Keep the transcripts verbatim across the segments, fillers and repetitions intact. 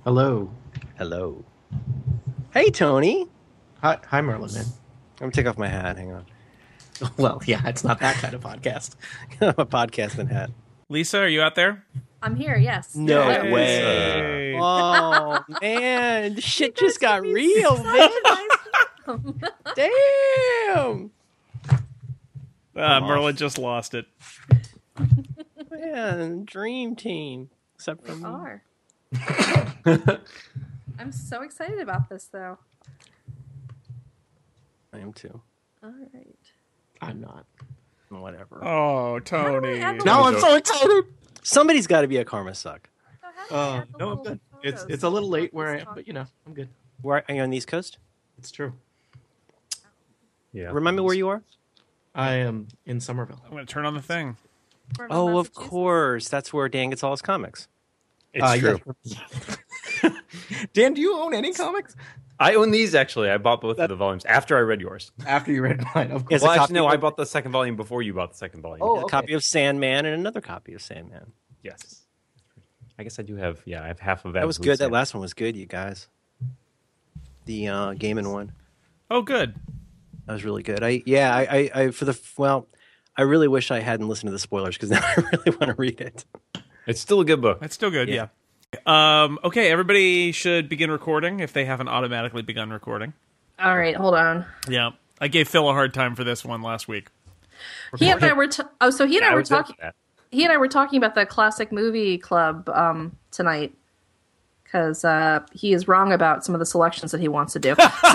Hello. Hello. Hey, Tony. Hi, hi, Merlin, man. I'm going to take off my hat. Hang on. Well, yeah, it's not that kind of podcast. I'm a podcasting hat. Lisa, are you out there? I'm here, yes. No Yay. way. Oh, man. The shit You guys just got give me real, such man. a nice welcome. Damn. Uh, Merlin just lost it. Man, dream team. Except for We me. are. I'm so excited about this, though. I am too. All right. I'm not. Whatever. Oh, Tony. How do I add the Now I'm little- so excited. Somebody's got to be a karma suck. So how do I Uh, add the no, I'm little good. It's photos it's a little late of where I this am, but you know, I'm good. Where are you on the East Coast? It's true. Yeah. Remind me where you are? I am in Somerville. I'm going to turn on the thing. We're in Oh, of Massachusetts. course. That's where Dan gets all his comics. It's Uh, true. yes. Dan, do you own any comics? I own these, actually. I bought both of the volumes after I read yours. After you read mine, of Yes, course. a Well, copy actually, no, of- I bought the second volume before you bought the second volume. Oh, A okay. copy of Sandman and another copy of Sandman. Yes. I guess I do have, yeah, I have half of that. That was good. That last one was good, you guys. The uh, Gaiman one. Oh, good. That was really good. I yeah, I, I, I for the well, I really wish I hadn't listened to the spoilers because now I really want to read it. It's still a good book. That's still good, Yeah. yeah. Um, okay, everybody should begin recording if they haven't automatically begun recording. All right, hold on. Yeah. I gave Phil a hard time for this one last week. He and I were t- oh, so he and I, I were was there talking. for that. He and I were talking about the classic movie club um, tonight because uh, he is wrong about some of the selections that he wants to do.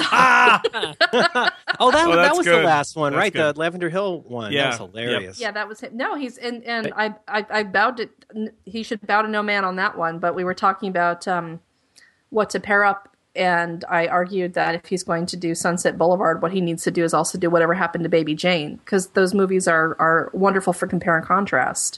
Oh, that, Oh, that that's was good. the last one, That's right? good. The Lavender Hill one. Yeah. That was hilarious. Yeah, that was him. No, he's and and I, I I bowed to he should bow to no man on that one. But we were talking about um, what to pair up, and I argued that if he's going to do Sunset Boulevard, what he needs to do is also do Whatever Happened to Baby Jane, because those movies are are wonderful for compare and contrast.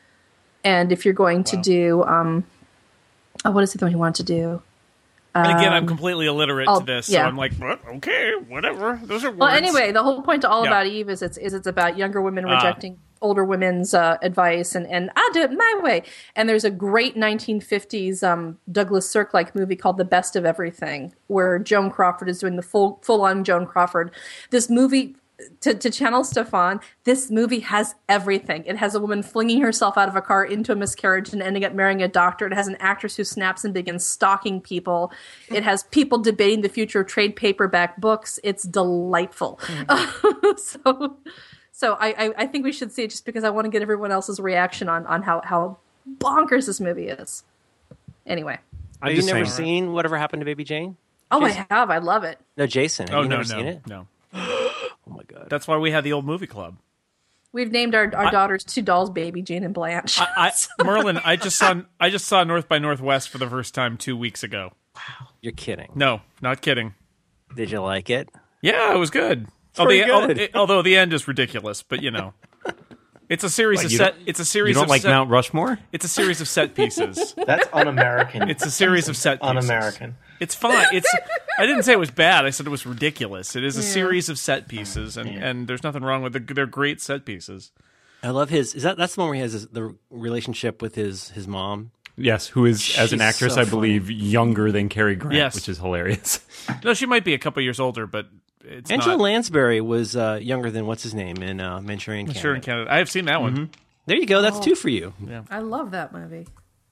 And if you're going to do um, oh, what is the one he wanted to do? And again, I'm completely illiterate oh, to this, yeah. so I'm like, what? Okay, whatever. Those are words. Well, anyway, the whole point to All Yeah. About Eve is it's is it's about younger women Ah. rejecting older women's uh, advice, and, and I'll do it my way. And there's a great nineteen fifties um, Douglas Sirk-like movie called The Best of Everything, where Joan Crawford is doing the full full on Joan Crawford. This movie. To, to channel Stefan, this movie has everything. It has a woman flinging herself out of a car into a miscarriage and ending up marrying a doctor. It has an actress who snaps and begins stalking people. It has people debating the future of trade paperback books. It's delightful. Mm-hmm. so so I, I, I think we should see it just because I want to get everyone else's reaction on, on how, how bonkers this movie is. Anyway. Have you just never saying. seen Whatever Happened to Baby Jane? Oh, Jason? I have. I love it. No, Jason. Have oh, you no, never no, seen it? no. Oh my god. That's why we had the old movie club. We've named our, our I- daughters two dolls, Baby Jane and Blanche. I, Merlin, I just saw I just saw North by Northwest for the first time two weeks ago. You're kidding. No, not kidding. Did you like it? Yeah, it was good. pretty although, good. it- although the end is ridiculous, but you know, it's a series What, of you set. don't- It's a series You don't of like set, Mount Rushmore? It's a series of set pieces. That's un-American. It's a series of set pieces. un-American. It's fine. It's. I didn't say it was bad. I said it was ridiculous. It is a series of set pieces, and, and there's nothing wrong with it. They're great set pieces. I love his. Is that that's the one where he has his, the relationship with his his mom? Yes, who is, as an She's actress, so I believe, younger than Cary Grant, Yes. which is hilarious. No, she might be a couple years older, but it's Angela not. Lansbury was uh, younger than what's his name in uh, Manchurian Candidate. Sure, in Canada, I have seen that one. There you go. That's two for you. I love that movie.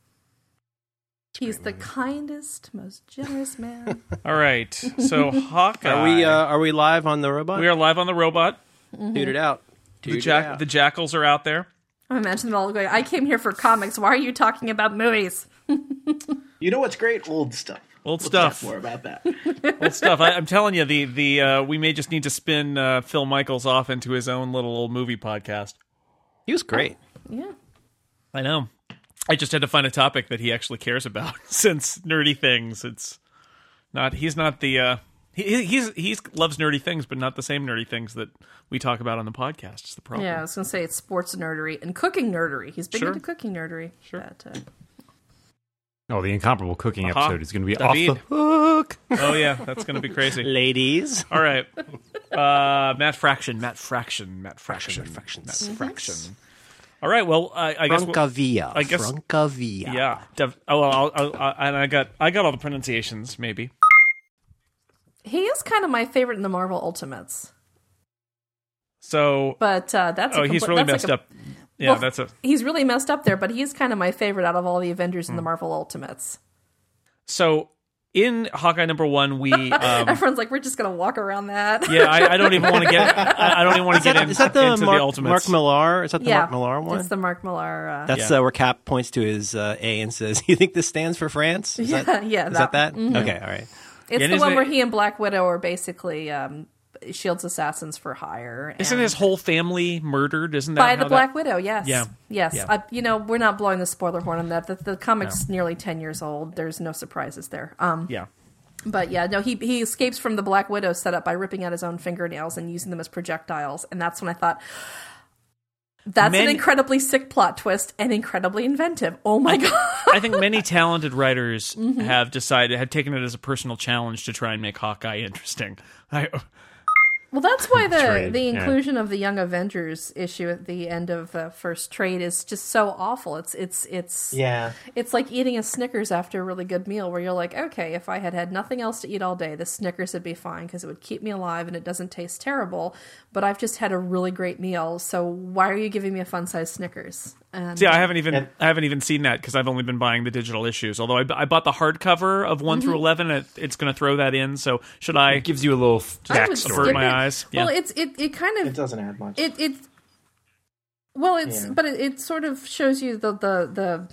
He's the kindest, most generous man. All right, so Hawkeye. Are we uh, are we live on the robot? we are live on the robot. Toot it out. Toot The it jack, out. the jackals are out there. I imagine them all going, I came here for comics. Why are you talking about movies? You know what's great? Old stuff. Old We'll stuff. talk more about that. Old stuff. I, I'm telling you, the the uh, we may just need to spin uh, Phil Michaels off into his own little old movie podcast. He was great. Yeah. I know. I just had to find a topic that he actually cares about, since nerdy things. It's not. He's not the. Uh, he he's he's loves nerdy things, but not the same nerdy things that we talk about on the podcast. Is the problem? Yeah, I was going to say it's sports nerdery and cooking nerdery. He's big Sure. into cooking nerdery. Sure. But, uh, Oh, the incomparable cooking Aha. episode is going to be David. off the hook. Oh yeah, that's going to be crazy. Ladies. All right, uh, Matt Fraction, Matt Fraction, Matt Fraction, Matt Fractions. Matt Fraction. All right. Well, I, I guess. We'll, Francavilla. I guess. Francavilla. Yeah. Def, oh, well, I'll, I'll, I'll, and I got I got all the pronunciations. Maybe. He is kind of my favorite in the Marvel Ultimates. So. But uh, that's Oh, a compl- he's really that's messed like a, up. Yeah, well, that's a. He's really messed up there, but he's kind of my favorite out of all the Avengers in the Marvel Ultimates. So in Hawkeye number one, we. Um, Everyone's like, we're just gonna walk around that. yeah, I, I don't even want to get. I, I don't even want to get in, Is that the into Mark, the Ultimates. Mark Millar? Is that the yeah, Mark Millar one? It's the Mark Millar. Uh, That's Yeah. uh, where Cap points to his uh, A and says, "You think this stands for France?" Is yeah, that, yeah. is that that? mhm. Okay, all right. It's Yeah, the isn't one it- where he and Black Widow are basically um, Shield's assassins for hire. Isn't and- his whole family murdered? Isn't that by how the that- Black Widow? Yes. Yeah. Yes. Yeah. I, you know, we're not blowing the spoiler horn on that. The, the comic's nearly ten years old. There's no surprises there. Um, Yeah. But yeah, no, he he escapes from the Black Widow setup by ripping out his own fingernails and using them as projectiles, and that's when I thought, that's Men- an incredibly sick plot twist and incredibly inventive. Oh my god! I think many talented writers have decided, have taken it as a personal challenge to try and make Hawkeye interesting. I, Well, that's why the Trade, the yeah. inclusion of the Young Avengers issue at the end of the first trade is just so awful. It's it's it's Yeah. It's like eating a Snickers after a really good meal, where you're like, okay, if I had had nothing else to eat all day, the Snickers would be fine because it would keep me alive and it doesn't taste terrible. But I've just had a really great meal, so why are you giving me a fun-sized Snickers? And see, I haven't even And- I haven't even seen that because I've only been buying the digital issues. Although I, I bought the hardcover of one through eleven, it, it's going to throw that in. So should I It gives you a little f- I would backstory. avert skip my it. eyes? Well, Yeah. it's it it kind of It doesn't add much. It it well, it's Yeah. but it, it sort of shows you the the the.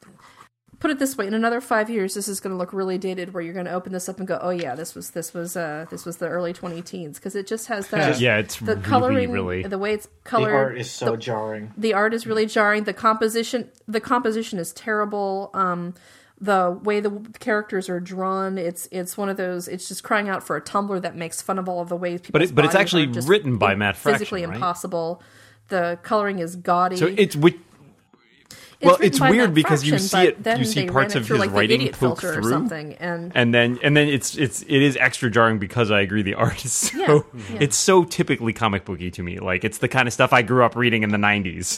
Put it this way: in another five years, this is going to look really dated. Where you're going to open this up and go, "Oh yeah, this was this was uh, this was the early twenty teens," because it just has that. Yeah, it's the really, coloring, really- the way it's the colored. art is so the, jarring. the art is really jarring. The composition, the composition is terrible. Um, the way the characters are drawn, it's it's one of those. It's just crying out for a Tumblr that makes fun of all of the ways people. But it- but it's actually written by Matt Fraction, physically right? impossible. The coloring is gaudy. So it's which, well, written it's by weird Matt because you Fraction, see but it, then you see they parts ran it of through, his like, the writing idiot poke filter or through, something, and and then and then it's it's it is extra jarring because I agree the art is so Yeah, yeah. it's so typically comic booky to me. Like it's the kind of stuff I grew up reading in the nineties.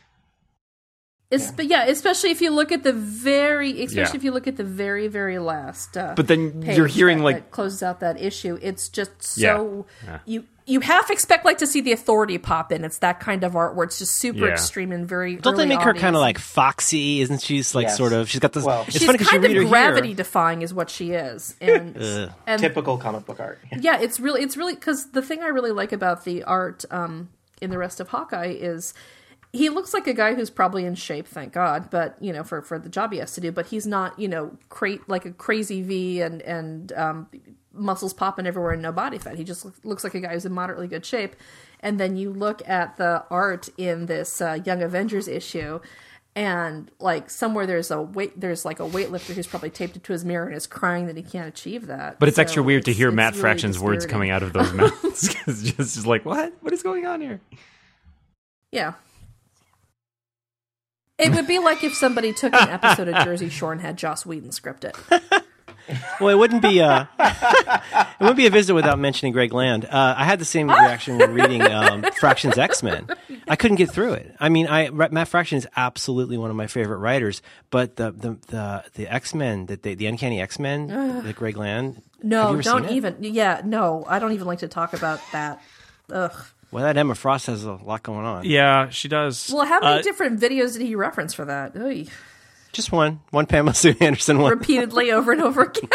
It's, but yeah, especially if you look at the very, especially Yeah. if you look at the very, very last. Uh, But then page you're hearing that, like that closes out that issue. It's just Yeah. so Yeah. you you half expect like to see the Authority pop in. It's that kind of art where it's just super Yeah. extreme and very. Don't they early make her audience. kind of like foxy? Isn't she like Yes. sort of? She's got this. Well, it's She's funny because you kind read her of gravity here. defying, is what she is, and Ugh. and Typical comic book art. yeah, it's really it's really because the thing I really like about the art um, in the rest of Hawkeye is he looks like a guy who's probably in shape, thank God, but you know for, for the job he has to do. But he's not, you know, cra- like a crazy V and and um, muscles popping everywhere and no body fat. He just look- looks like a guy who's in moderately good shape. And then you look at the art in this uh, Young Avengers issue. And like somewhere there's a weight, there's like a weightlifter who's probably taped it to his mirror and is crying that he can't achieve that. but it's So extra weird to it's- hear it's Matt really Fraction's words dispiriting. coming out of those mouths because just is like what what is going on here? Yeah. It would be like if somebody took an episode of Jersey Shore and had Joss Whedon script it. Well, it wouldn't be uh, it wouldn't be a visit without mentioning Greg Land. Uh, I had the same reaction when reading um, Fraction's X-Men. I couldn't get through it. I mean, I Matt Fraction is absolutely one of my favorite writers, but the the the, the X-Men that they, the Uncanny X-Men that Greg Land. have you No, ever don't seen it? even. Yeah, no, I don't even like to talk about that. Ugh. Well, that Emma Frost has a lot going on. Yeah, she does. Well, how many Uh, different videos did he reference for that? Oy. Just one, one Pamela Sue Anderson one. Repeatedly over and over again.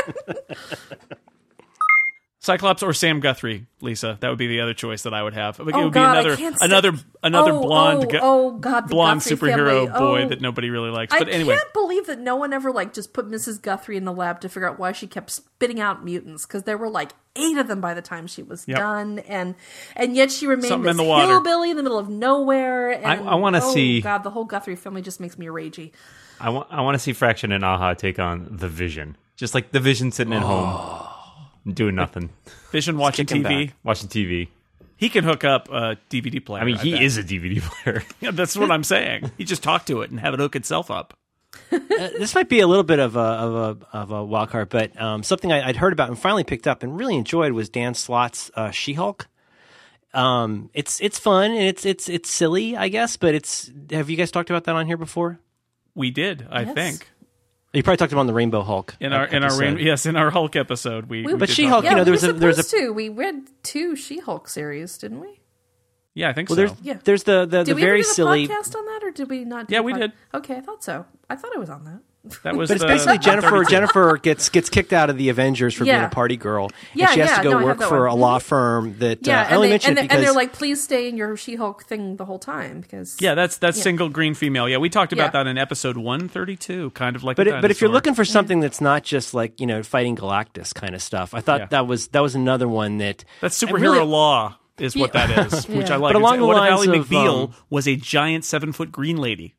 Cyclops or Sam Guthrie, Lisa. That would be the other choice that I would have. It would Oh, be God, I another can't stand- another another Oh, blonde oh, gu- oh, God, the blonde Guthrie superhero family. boy Oh. that nobody really likes. I But anyway, can't believe that no one ever like just put Missus Guthrie in the lab to figure out why she kept spitting out mutants, because there were like eight of them by the time she was Yep. done, and and yet she remained Something in this the water. hillbilly in the middle of nowhere. And, I wanna oh, see- God, the whole Guthrie family just makes me ragey. I want I want to see Fraction and Aha take on the Vision, just like the Vision sitting at home doing nothing, Vision watching T kicking V. back. watching T V. He can hook up a D V D player. I mean, he bet. is a D V D player. Yeah, that's what I'm saying. He just talk to it and have it hook itself up. Uh, this might be a little bit of a of a of a wild card, but um, something I, I'd heard about and finally picked up and really enjoyed was Dan Slott's uh, She-Hulk. Um, it's it's fun and it's it's it's silly, I guess. But it's have you guys talked about that on here before? We did, I Yes. think. You probably talked about it on the Rainbow Hulk In our in our episode. rain, yes, in our Hulk episode, we. we But did She-Hulk, talk you know, yeah, there we was were a there's a supposed to. We read two She-Hulk series, didn't we? Yeah, I think well, so. there's Yeah. there's the the, Did the we very ever do a silly. podcast on that, or did we not? Do Yeah, a we pod- did. Okay, I thought so. I thought I was on that. That was But it's the- basically the Jennifer. thirty-two. Jennifer gets gets kicked out of the Avengers for being Yeah. a party girl, Yeah, and she has yeah, to go no, I have work that for one. a law firm that Yeah, uh, I and, only they, mention and, it they, because and they're like, please stay in your She-Hulk thing the whole time because Yeah, that's that's Yeah. single green female. Yeah, we talked about Yeah. that in episode one thirty-two, kind of like. But a it, but if you're dinosaur. looking for something that's not just like you know fighting Galactus kind of stuff, I thought Yeah. that was that was another one that that's I superhero really- law is what Yeah. that is, which Yeah. I like. But along It's- the what if lines Ally of, McBeal um, was a giant seven foot green lady?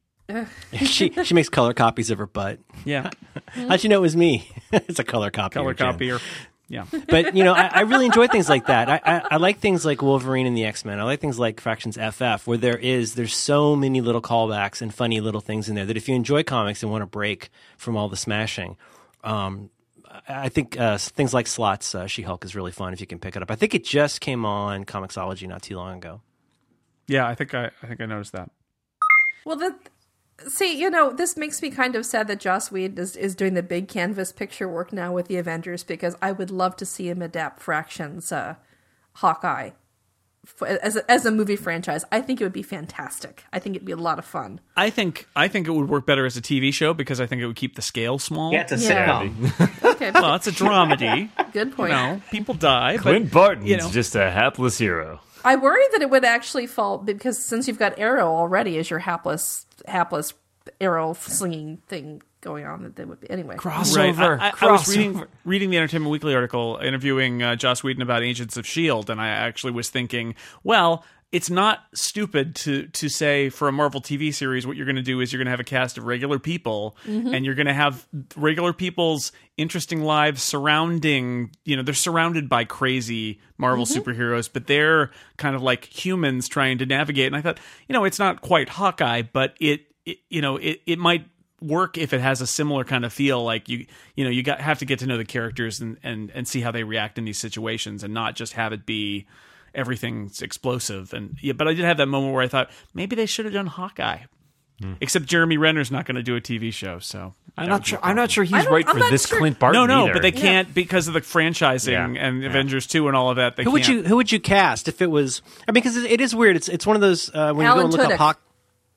she she makes color copies of her butt. Yeah, How'd you know it was me? It's a color copy. color copier. Yeah, But you know, I, I really enjoy things like that. I, I, I like things like Wolverine and the X-Men. I like things like Fractions F F, where there is there's so many little callbacks and funny little things in there that if you enjoy comics and want to break from all the smashing, um, I I think uh, things like Slot's uh, She-Hulk is really fun if you can pick it up. I think it just came on Comixology not too long ago. yeah. I think I I think I noticed that. Well, the see, you know, this makes me kind of sad that Joss Whedon is, is doing the big canvas picture work now with the Avengers because I would love to see him adapt Fractions uh, Hawkeye f- as a, as a movie franchise. I think it would be fantastic. I think it'd be a lot of fun. I think I think it would work better as a T V show because I think it would keep the scale small. Yeah, it's a Yeah. sitcom. Okay, Well, it's a dramedy. good You point. know, people die. Clint but, Barton's you know, just a hapless hero. I worry that it would actually fall because since you've got Arrow already as your hapless hapless arrow slinging thing going on, that they would be anyway. Right. I, I, I was reading reading the Entertainment Weekly article interviewing uh, Joss Whedon about Agents of S H I E L D, and I actually was thinking, well, it's not stupid to to say for a Marvel T V series what you're going to do is you're going to have a cast of regular people, and you're going to have regular people's interesting lives surrounding, you know, they're surrounded by crazy Marvel superheroes, but they're kind of like humans trying to navigate. And I thought, you know, it's not quite Hawkeye, but it, it you know, it, it might work if it has a similar kind of feel. Like you, you know, you got have to get to know the characters and and and see how they react in these situations, and not just have it be everything's explosive. And yeah, but I did have that moment where I thought maybe they should have done Hawkeye. Except Jeremy Renner's not going to do a T V show, so I'm that not would be sure. a I'm not sure I he's don't- right I'm for not this sure- Clint Barton. no, no, either. but they can't because of the franchising Yeah. and Yeah. Avengers two and all of that. They Who would can't. you who would you cast if it was? I mean, because it, it is weird. It's it's one of those uh, when Alan you go and look Tudyk. up Hawk.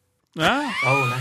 Ah,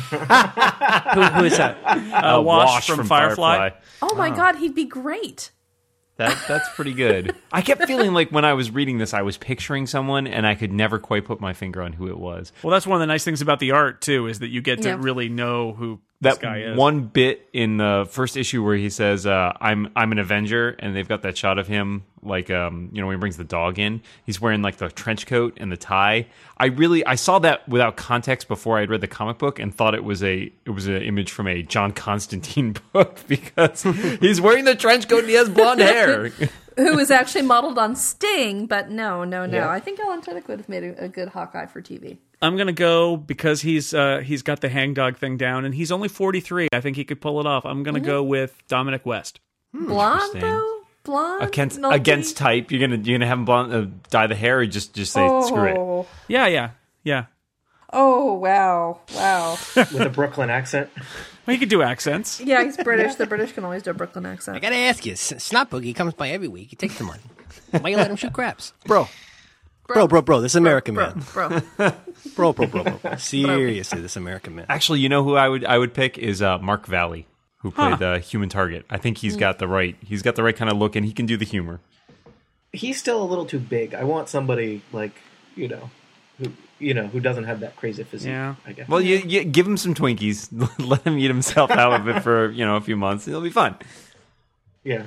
Oh, Who, who is that? uh, Wash, from, Firefly. Oh my God, he'd be great. That that's pretty good. I kept feeling like when I was reading this, I was picturing someone, and I could never quite put my finger on who it was. Well, that's one of the nice things about the art too, is that you get to Yeah. really know who this That guy is. one bit in the first issue where he says, uh, "I'm I'm an Avenger," and they've got that shot of him, like um, you know, when he brings the dog in, he's wearing like the trench coat and the tie. I really I saw that without context before I'd read the comic book and thought it was a it was an image from a John Constantine book because he's wearing the trench coat and he has blonde hair. Who was actually modeled on Sting, but no, no, no. Yeah. I think Alan Tudyk would have made a, a good Hawkeye for T V. I'm gonna go because he's uh, he's got the hangdog thing down, and he's only forty-three. I think he could pull it off. I'm gonna go with Dominic West. Blonde interesting. though, blonde Against Naughty? against type, you're gonna you're gonna have him blonde, uh, dye the hair, or just just say screw it. Oh, Yeah, yeah, yeah. oh, wow, wow. with a Brooklyn accent. Well, he could do accents. Yeah, he's British. The British can always do a Brooklyn accent. I gotta ask you, S- Snot Boogie comes by every week. He takes the money. Why you let him shoot craps, bro? Bro, bro, bro. This American bro, man. bro. Bro, bro, bro, bro, bro. Seriously, this American man. Actually, you know who I would I would pick is uh, Mark Valley, who played the Human Target. I think he's got the right he's got the right kind of look, and he can do the humor. He's still a little too big. I want somebody like you know, who you know who doesn't have that crazy physique. Yeah. I guess. Well, you, you give him some Twinkies, let him eat himself out of it for you know a few months. It'll be fun. yeah,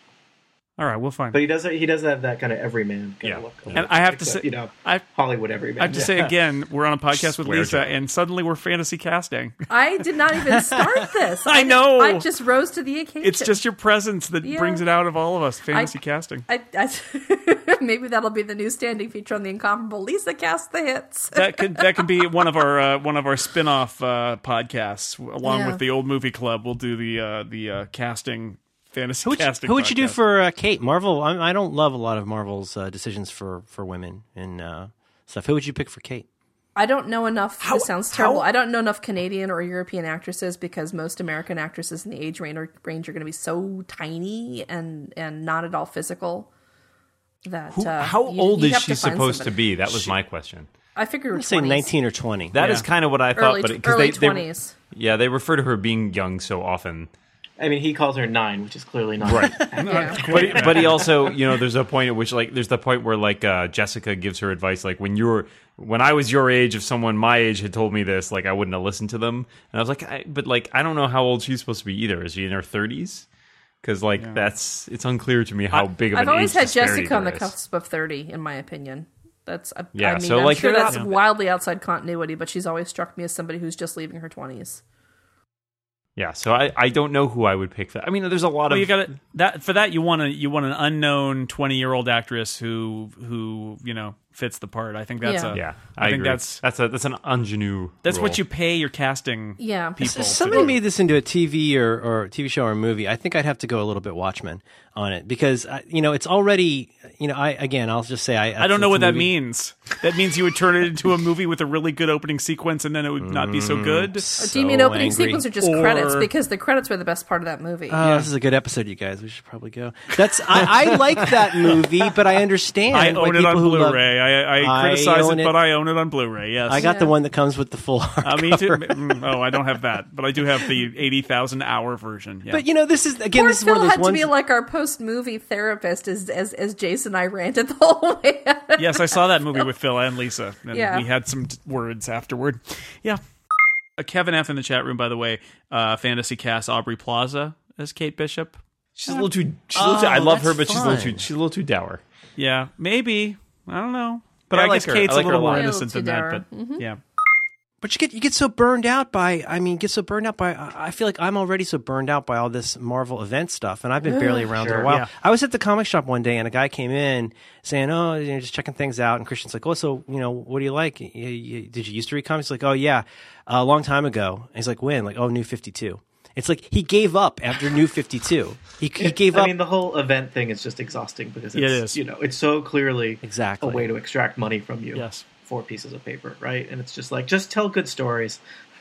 All right, we'll find. but he does he does have that kind of everyman kind Yeah. of look. And I have to Except, say- you know, I Hollywood everyman. I have to Yeah. say again, we're on a podcast with Swear Lisa, jar. and suddenly we're fantasy casting. I did not even start this. I know. I just rose to the occasion. It's just your presence that Yeah. brings it out of all of us. Fantasy I- casting. I, I, maybe that'll be the new standing feature on the Incomparable. Lisa cast the hits. That could that could be one of our uh, one of our spin off uh, podcasts along Yeah. with the old movie club. We'll do the uh, the uh, casting fantasy Who would you, casting. who would you do podcast. for uh, Kate? Marvel. I, I don't love a lot of Marvel's uh, decisions for, for women and uh, stuff. Who would you pick for Kate? I don't know enough. How- this sounds terrible. how- I don't know enough Canadian or European actresses because most American actresses in the age range are, range are going to be so tiny and and not at all physical. That Who, uh, how you- old you is have she to find supposed somebody. to be? That was my question. I figure I'd say twenties. nineteen or twenty. That is Yeah. kind of what I thought, Early, but tw- because early they, they twenties. yeah, they refer to her being young so often. I mean, he calls her nine, which is clearly not Right. Yeah. But he, but he also, you know, there's a point at which, like, there's the point where, like, uh, Jessica gives her advice, like, when you're, when I was your age, if someone my age had told me this, like, I wouldn't have listened to them. And I was like, I, but like, I don't know how old she's supposed to be either. Is she in her thirties? Because like, that's it's unclear to me how big of I've an always age had disparity Jessica on the there is. cusp of thirty, in my opinion. That's I, Yeah, I mean, so, I'm like, sure you're that's not- wildly outside continuity, but she's always struck me as somebody who's just leaving her twenties. Yeah, so I, I don't know who I would pick for that. I mean, there's a lot Well, of you got that for that. You want a you want an unknown twenty year old actress who who you know fits the part. I think that's Yeah. a yeah. I, I think agree. that's that's a that's an ingenue. that's role. what you pay your casting. Yeah. people. If to somebody do. made this into a T V or, or T V show or movie, I think I'd have to go a little bit Watchmen on it because uh, you know it's already you know I again I'll just say I I don't know it's what a that movie- means. That means you would turn it into a movie with a really good opening sequence, and then it would not be so good. Or So do you mean opening angry. sequence or just Or- credits? Because the credits were the best part of that movie. Oh, this is a good episode, you guys. We should probably go. That's I, I like that movie, but I understand. I why own it people on who love- Blu-ray. I, I I criticize own it, it. but I own it on Blu-ray. Yes, I got the Yeah. one that comes with the full hardcover. Uh, me too. Mm, Oh, I don't have that, but I do have the eighty thousand hour version. Yeah. But you know, this is again. Poor This is Phil one of those had ones. to be like our post-movie therapist as, as as Jason and I ranted the whole way. yes, I saw that movie with Phil and Lisa, and Yeah. we had some t- words afterward. Yeah. Uh, Kevin F in the chat room, by the way, uh, fantasy cast Aubrey Plaza as Kate Bishop. She's a little too. She's a little too I Oh, love her, that's but she's a little fun. too. She's a little too dour. Yeah, maybe. I don't know. But Yeah, I I like guess her. Kate's I like a her a little more lot. innocent Too than that. dour. But yeah. But you get you get so burned out by. I mean, get so burned out by. I I feel like I'm already so burned out by all this Marvel event stuff, and I've been barely around Sure. for a while. Yeah. I was at the comic shop one day, and a guy came in saying, "Oh, you know, just checking things out." And Christian's like, "Oh, so you know, what do you like? You, you, did you used to read comics?" He's like, "Oh yeah, a long time ago." And he's like, "When?" Like, "Oh, New fifty-two." It's like he gave up after New fifty-two. He, he gave I up. mean, the whole event thing is just exhausting because it's, Yeah, it is. you know, it's so clearly Exactly. a way to extract money from you. Yes. Four pieces of paper, right? And it's just like, just tell good stories.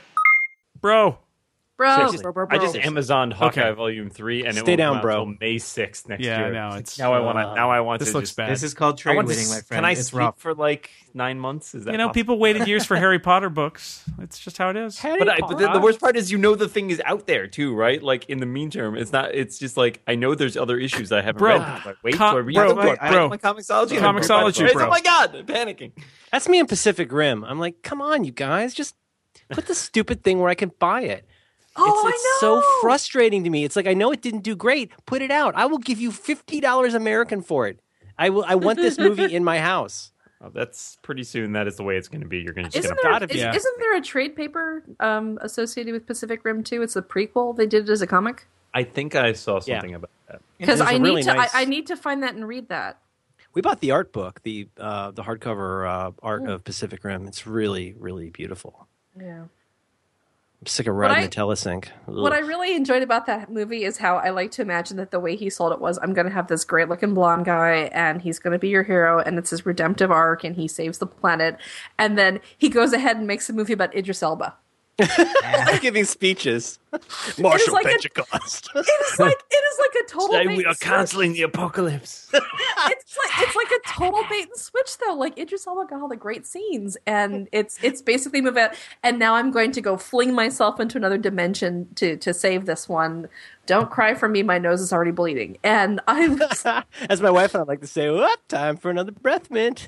Bro. Bro, I just, bro, bro, bro. I just Amazoned Hawkeye Okay. Volume Three, and it Stay won't down, come out bro. until May sixth next Yeah, year. no, Like, it's- now I want to. Now I want This to. looks just, bad. This is called I trade want to, waiting, my s- friend. Can I it's sleep rough. for like nine months? Is that You know, possible? people waited years for Harry Potter books. It's just how it is. But, I, but the, the worst part is, you know, the thing is out there too, right? Like in the meantime, it's not. It's just like I know there's other issues I haven't Bro. read. Do I wait, Com- do I read bro, them? Do I bro. buy my Comixology. Comixology, bro. Oh my god, I'm panicking. That's me in Pacific Rim. I'm like, come on, you guys, just put the stupid thing where I can buy it. Oh, it's, it's I so know. frustrating to me. It's like I know it didn't do great. Put it out. I will give you fifty dollars American for it. I will. I want this movie in my house. Oh, that's pretty soon. That is the way it's going to be. You're going to just Isn't going there, gotta is, be. Yeah. isn't there a trade paper um, associated with Pacific Rim two? It's a prequel. They did it as a comic. I think I saw Yeah. something about that. Because There's I a need really to, nice- I, I need to find that and read that. We bought the art book, the uh, the hardcover uh, art of Pacific Rim. It's really, really beautiful. Yeah. I'm sick of riding I- the telesync. Ugh. What I really enjoyed about that movie is how I like to imagine that the way he sold it was, I'm going to have this great looking blonde guy and he's going to be your hero and it's his redemptive arc and he saves the planet. And then he goes ahead and makes a movie about Idris Elba. giving speeches. Marshall like a- Pentecost. It is like it is like a total Today bait we are and switch. canceling the apocalypse. It's like it's like a total bait and switch though. Like Idris Elba got all the great scenes, and it's it's basically move out. And now I'm going to go fling myself into another dimension to to save this one. Don't cry for me. My nose is already bleeding, and I was. As my wife and I like to say, what? Time for another breath mint.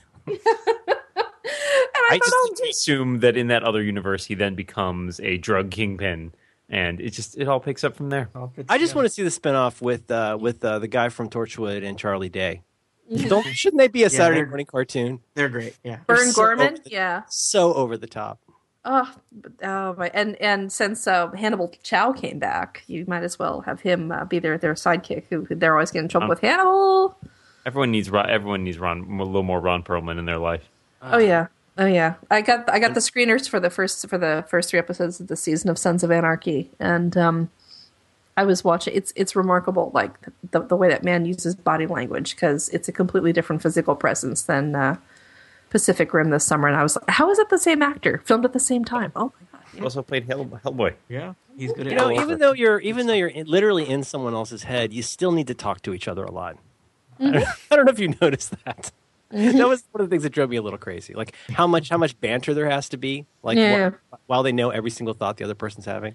And I, I thought, just oh, assume that in that other universe, he then becomes a drug kingpin, and it just it all picks up from there. I just want to see the spinoff with uh, with uh, the guy from Torchwood and Charlie Day. Don't shouldn't they be a Saturday they're- morning cartoon? They're great. Yeah. Vern so Gorman, over the- yeah. So over the top. Oh, but- oh my! And and since uh, Hannibal Chow came back, you might as well have him uh, be their their sidekick. Who who they're always getting in trouble Um, with Hannibal. Everyone needs Ron, everyone needs Ron, a little more Ron Perlman in their life. Oh yeah, oh yeah. I got I got the screeners for the first for the first three episodes of the season of Sons of Anarchy, and um, I was watching. It's it's remarkable, like the the way that man uses body language, because it's a completely different physical presence than uh, Pacific Rim this summer. And I was like, how is it the same actor filmed at the same time? Oh my god! He also played Hell, Hellboy. Yeah, he's good at You know, all even of though you're even though you're in, literally in someone else's head, you still need to talk to each other a lot. I, don't, I don't know if you noticed that. That was one of the things that drove me a little crazy. Like how much how much banter there has to be, like Yeah. wh- while they know every single thought the other person's having.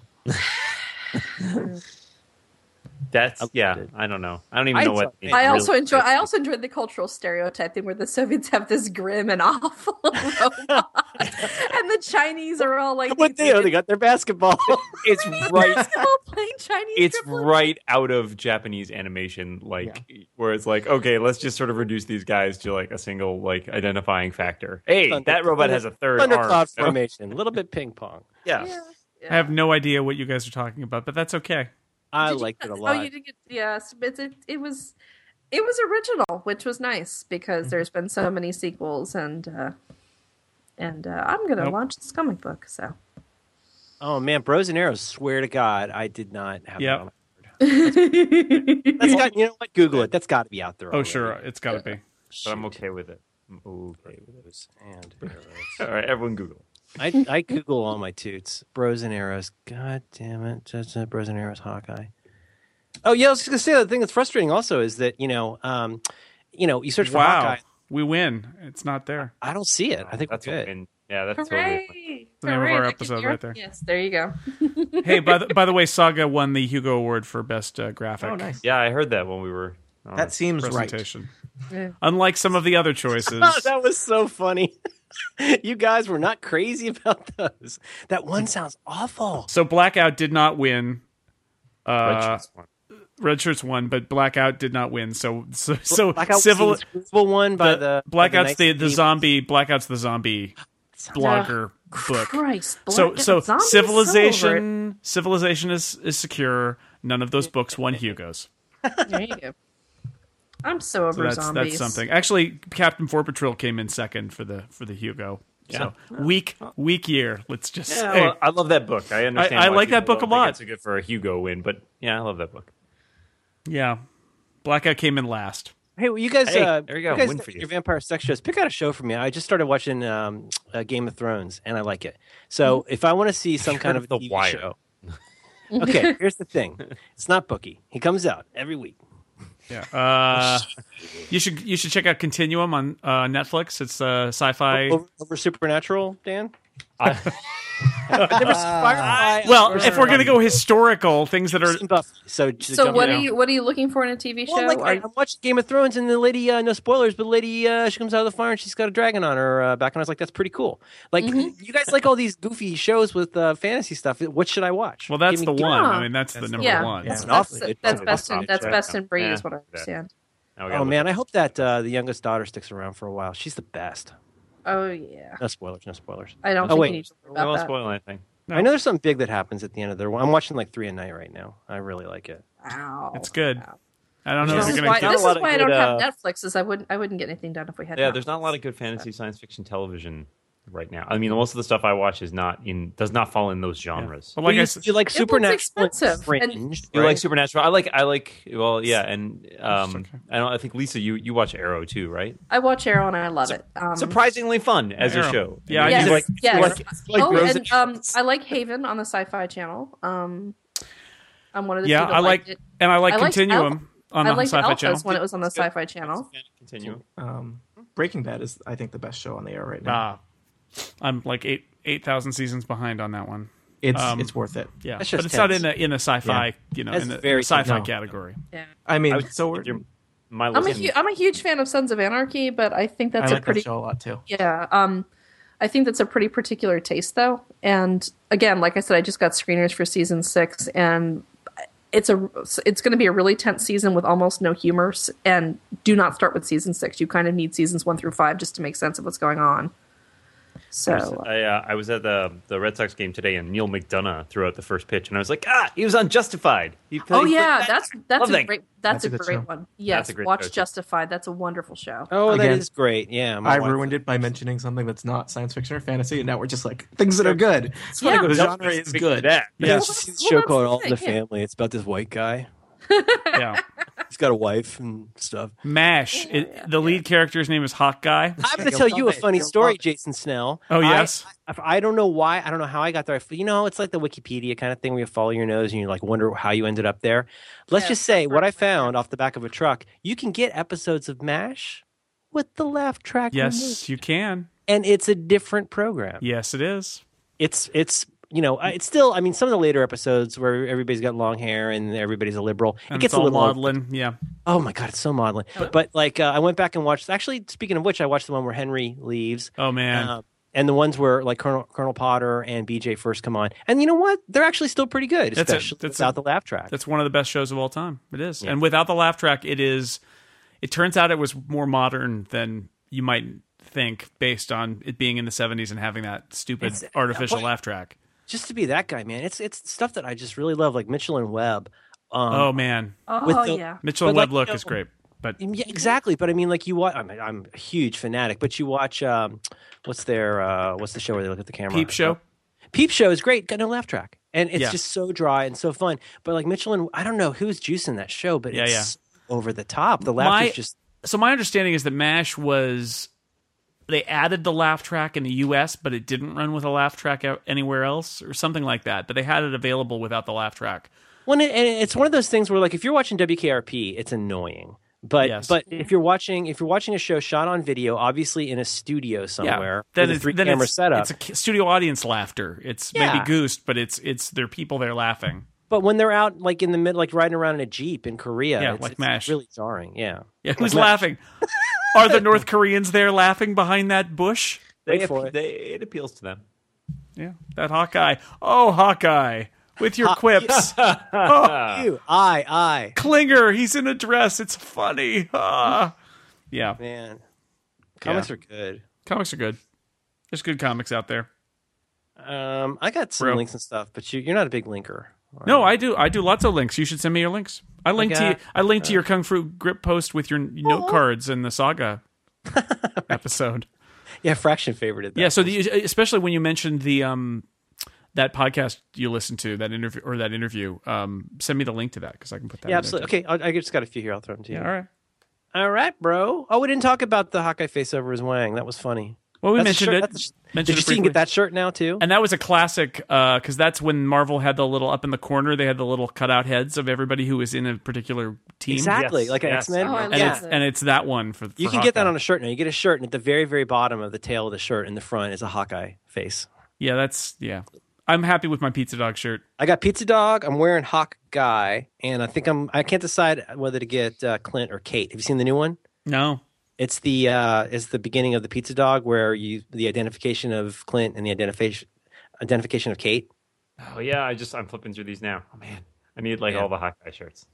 That's I yeah. loved it. I don't know. I don't even I know what. enjoyed I it also really enjoy. is. I also enjoyed the cultural stereotyping where the Soviets have this grim and awful robot, and the Chinese are all like, What they know, they got their basketball. It's right. basketball playing Chinese. It's dribbling. right out of Japanese animation, like where it's like, okay, let's just sort of reduce these guys to like a single like identifying factor. Hey, Thunder- that robot thunder- has a third Thundercloud arm. you know? formation, a little bit ping pong. Yeah. Yeah. I have no idea what you guys are talking about, but that's okay. I Did you- liked it a Oh, lot. you did get yes, but it, it was it was original, which was nice because there's been so many sequels, and uh, and uh, I'm gonna Nope. launch this comic book. So Oh man, Bros and Arrows. Swear to God, I did not have Yep. that on my That's got, you know what? Google it. That's got to be out there. Oh, already. sure, it's got to be. But I'm okay with it. I'm okay with it. Bros and Arrows. All right, everyone Google. I I Google all my toots. Bros and Arrows. God damn it! Just uh, Bros and Arrows. Hawkeye. Oh yeah, I was just gonna say the thing that's frustrating also is that you know, um, you know, you search for Wow, Hawkeye. we win. It's not there. I don't see it. I think That's we're good. okay. Yeah, that's totally. hooray! The name of Hooray, our that episode can be- right there. Yes, there you go. Hey, by the, by the way, Saga won the Hugo Award for best uh, graphic Oh, nice. Yeah, I heard that when we were. on That seems right. presentation. Yeah. Unlike some of the other choices. That was so funny. You guys were not crazy about those. That one sounds awful. So Blackout did not win. Red Uh, Shirts one. Red Shirts won, but Blackout did not win. So so so Blackout civil was the civil one by the, the Blackout's by the, the nineteen- zombie Blackout's the zombie blogger book. Christ, So Black- so Zombie's so over it. civilization civilization is is secure. None of those books won Hugos. There you go. I'm so over So that's zombies. that's something. Actually, Captain Four Patrol came in second for the for the Hugo. So weak weak year. Let's just Yeah, say. well, I love that book. I understand. I why like that people book a don't think lot. It's a good for a Hugo win, but yeah, I love that book. Yeah, Blackout came in last. Hey, well, you guys, Hey, uh, there you go. guys Win for you. your vampire sex shows. Pick out a show for me. I just started watching um, uh, Game of Thrones, and I like it. So if I want to see some kind of of The T V Wire. show, okay. Here's the thing: it's not Bookie. He comes out every week. Yeah. Uh, you should you should check out Continuum on uh, Netflix. It's uh, sci-fi. Over, over Supernatural, Dan. I- I've never seen Firefly. Well, I've if we're gonna go historical, things that never are seen Buffy. So, just So jump what in. are you what are you looking for in a T V show? Well, like, Are I, you- I'm watching Game of Thrones, and the lady, uh, no spoilers, but the lady, uh, she comes out of the fire and she's got a dragon on her uh, back, and I was like, that's pretty cool. Like, Mm-hmm. you guys like all these goofy shows with uh, fantasy stuff. What should I watch? well, that's Give the me- give me- one. Yeah. I mean, that's the number yeah, one. that's, an that's, awful good that's show. best in that's Yeah. best in breed Yeah. is what I understand. Now we gotta Oh look man, at- I hope that uh, the youngest daughter sticks around for a while. She's the best. Oh yeah, No spoilers. No spoilers. I don't Oh, think wait. you need to worry we won't about that. spoil anything. No. I know there's something big that happens at the end of their. I'm watching like three a night right now. I really like it. Ow. It's good. Ow. I don't know This if is you're why, gonna not get. this a lot is of why I good, don't have uh, Netflix. Is I wouldn't I wouldn't get anything done if we had. Yeah, Netflix. there's not a lot of good fantasy science fiction television right now. I mean, most of the stuff I watch is not in does not fall in those genres. Well, like you, I said, you like It was Supernatural, expensive, and and- Fringe, You right? like Supernatural? I like I like well, yeah, and um, okay. I don't. I think Lisa, you you watch Arrow too, right? I watch Arrow and I love it. Um, Surprisingly fun as Arrow. a show. Yeah, I yes, do like- yes. like- like oh, Rose and um, I like Haven on the Sci-Fi Channel. Um, I'm one of the yeah, few that I like, liked it. and I like I liked Continuum on I the liked Sci-Fi Alphas Channel. when it was on the It's good. Sci-Fi Channel. Continue. Um, Breaking Bad is, I think, the best show on the air right now. Ah, I'm like eight eight thousand seasons behind on that one. it's um, it's worth it. Yeah, That's but just it's not tense. in the in the sci-fi, you know, That's in the, in very the sci-fi no. category. Yeah. I mean, I would so so we're, my I'm a list. hu- I'm a huge fan of Sons of Anarchy, but I think that's I a like pretty that show a lot too. yeah. Um, I think that's a pretty particular taste, though. And again, like I said, I just got screeners for season six, and it's a it's going to be a really tense season with almost no humor. s- And do not start with season six. You kind of need seasons one through five just to make sense of what's going on. So I, uh, I was at the the Red Sox game today, and Neil McDonough threw out the first pitch, and I was like, ah, he was on Justified. He played, oh yeah, that's that's Love a that. great that's, That's a a good great show. one. Yes, a great watch show, too. Justified. That's a wonderful show. Oh, that Again, is great. Yeah, my I wife- ruined it by mentioning something that's not science fiction or fantasy, and now we're just like things that are good. It's Yeah. funny, the Just genre is speak good. to that. Yeah, Yeah. it's just this Well, show that's called the All in the thing, yeah. Family. It's about this white guy. Yeah. He's got a wife and stuff. MASH. It, the lead character's name is Hawkeye. I'm going to tell you a funny story, Jason Snell. Oh, I- yes? I, I don't know why. I don't know how I got there. You know, it's like the Wikipedia kind of thing where you follow your nose and you like wonder how you ended up there. Let's Yeah, just say that's what I right. found off the back of a truck. You can get episodes of MASH with the laugh track removed. Yes, you can. And it's a different program. Yes, it is. It's it's you know I- it's still. I mean, some of the later episodes where everybody's got long hair and everybody's a liberal, And it gets it's all a little maudlin. Yeah. Oh my god, it's so maudlin. But like, uh, I went back and watched. Actually, speaking of which, I watched the one where Henry leaves. Oh, man. Um, and the ones where like Colonel Colonel Potter and B J first come on, and you know what? They're actually still pretty good, That's a- especially that's a- without the laugh track. That's one of the best shows of all time. It is. And without the laugh track, it is. It turns out it was more modern than you might think based on it being in the seventies and having that stupid It's- artificial but- laugh track. Just to be that guy, man. It's it's stuff that I just really love, like Mitchell and Webb. Um, Oh, man. Oh with the- yeah. Mitchell but and like, Webb look you know- is great. But Yeah, exactly. But I mean, like you watch. I'm, I'm a huge fanatic. But you watch. Um, what's their? Uh, what's the show where they look at the camera? Peep Show. Peep Show is great. Got no laugh track, and it's Yeah. just so dry and so fun. But like Mitchell and I don't know who's juicing that show, but Yeah, it's over the top. The laughter's My- just. So my understanding is that MASH was they added the laugh track in the U S, but it didn't run with a laugh track out anywhere else, or something like that. But they had it available without the laugh track. Well, and it's one of those things where, like, if you're watching W K R P, it's annoying. But Yes. but if you're watching if you're watching a show shot on video, obviously in a studio somewhere then with a it's, three then camera it's, setup. it's a ki- studio audience laughter. It's Yeah. maybe goosed, but it's it's there are people there laughing. But when they're out, like in the mid, like riding around in a jeep in Korea, Yeah, it's, like it's MASH. really jarring. Yeah, Yeah, who's MASH. laughing? Are the North Koreans there laughing behind that bush? They, Wait for it. they, it appeals to them. Yeah, that Hawkeye. Oh, Hawkeye, with your quips. oh, You, I, I, Klinger, he's in a dress. It's funny. Ah. Yeah, man, comics Yeah. are good. comics are good. There's good comics out there. Um, I got some Bro. links and stuff, but you, you're not a big linker. No, I do. I do lots of links. You should send me your links. I linked to you, got- I linked to your Kung Fu Grip post with your note cards in the Saga episode. Yeah, Fraction favorited that. Yeah, so the, especially when you mentioned the um that podcast you listened to, that interview or that interview, um, send me the link to that because I can put that. yeah, in there, absolutely. too. Okay, I, I just got a few here. I'll throw them to you. Yeah, all right. All right, bro. Oh, we didn't talk about the Hawkeye face over his Wang. That was funny. Well, we That's a mentioned shirt- it. that's a sh- mentioned Did you it see you can briefly. get that shirt now too? And that was a classic because that's when Marvel had the little up in the corner. They had the little cutout heads of everybody who was in a particular team. Exactly, Yes, like an yes. X Men. Oh, I And love it's it. and it's that one for. You for can get that Hawkeye. on a shirt now. You get a shirt, and at the very, very bottom of the tail of the shirt in the front is a Hawkeye face. Yeah, that's yeah. I'm happy with my Pizza Dog shirt. I got Pizza Dog. I'm wearing Hawk Guy, and I think I'm. I can't decide whether to get uh, Clint or Kate. Have you seen the new one? No, It's the uh, it's the beginning of the Pizza Dog where you the identification of Clint and the identification identification of Kate. Oh yeah, I just I'm flipping through these now. Oh man, I need like Yeah. all the Hawkeye shirts.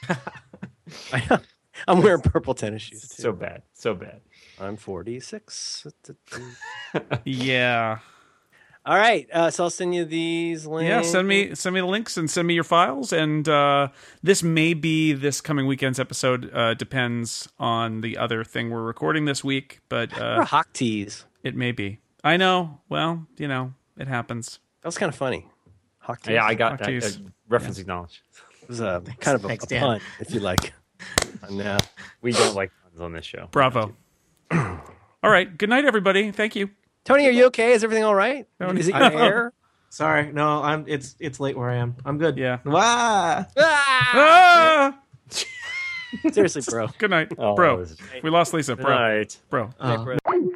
I'm wearing purple tennis shoes. It's Too. so bad, so bad. I'm forty-six. yeah, All right, uh, so I'll send you these links. yeah. Send me send me the links and send me your files. And uh, this may be this coming weekend's episode. Uh, depends on the other thing we're recording this week, but Or uh, Hawk tees. it may be. I know. Well, you know, it happens. That was kind of funny. Hawk tees. Yeah, I got Hawk that. tees. Uh, reference acknowledged. It was a kind of a, Thanks, a Dan. pun, if you like. No. We don't like puns on this show. Bravo. All right. Good night, everybody. Thank you. Tony, are you okay? Is everything all right? Tony- Is it your hair? Sorry, no, I'm. It's it's late where I am. I'm good. Yeah. Wah! Ah! Seriously, bro. Good night, Oh, bro. this is- We lost Lisa, Good bro. night. Bro. Uh,